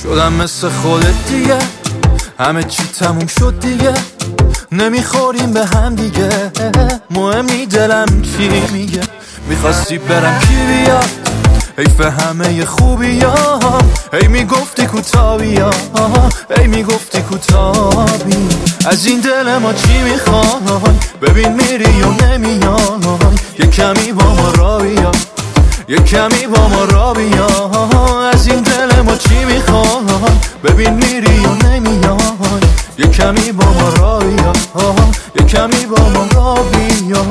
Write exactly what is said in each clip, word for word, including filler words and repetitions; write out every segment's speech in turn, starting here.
شدم مثل خودت دیگه، همه چی تموم شد دیگه، نمیخوریم به هم دیگه، مهمی دلم چی میگه. میخواستی برم کی بیاد، حیف همه خوبیام، هی میگفتی کوتابیا، هی میگفتی کوتابی. از این دل ما چی میخوای، ببین میری و نمیای، یه کمی با ما را بیا، یه کمی با ما را بیا. از این دل ما چی میخوای، ببین میری و نمیای، یه کمی با ما را بیا، یه کمی با ما را بیا.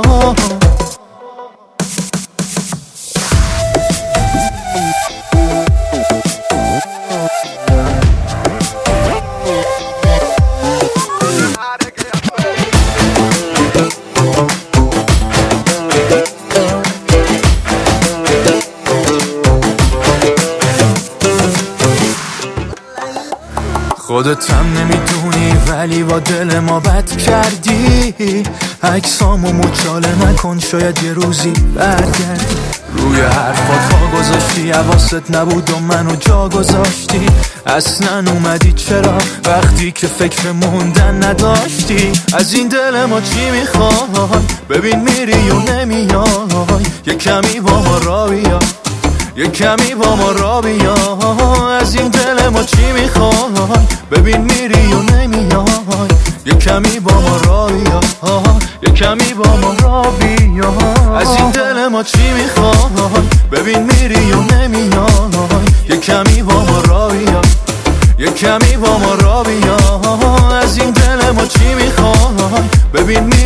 خودت هم نمیدونی ولی با دل ما بد کردی، عکسامو مچاله نکن شاید یه روزی برگردی. روی حرفات ها گذاشتی، حواست نبود و منو جا گذاشتی، اصلا اومدی چرا وقتی که فکر موندن نداشتی. از این دل ما چی میخوای، ببین میری و نمیای، یه کمی با ما را بیا، یه کمی با ما را بیا. از این دل ما چی میخوای، ببین میری و نمیای، یه کمی با ما را بیا، یه کمی با ما را بیا. از این دل ما چی میخوای، ببین میری و نمیای، یه کمی با ما را بیا، یه کمی با ما را بیا. از این دل ما چی میخوای، ببین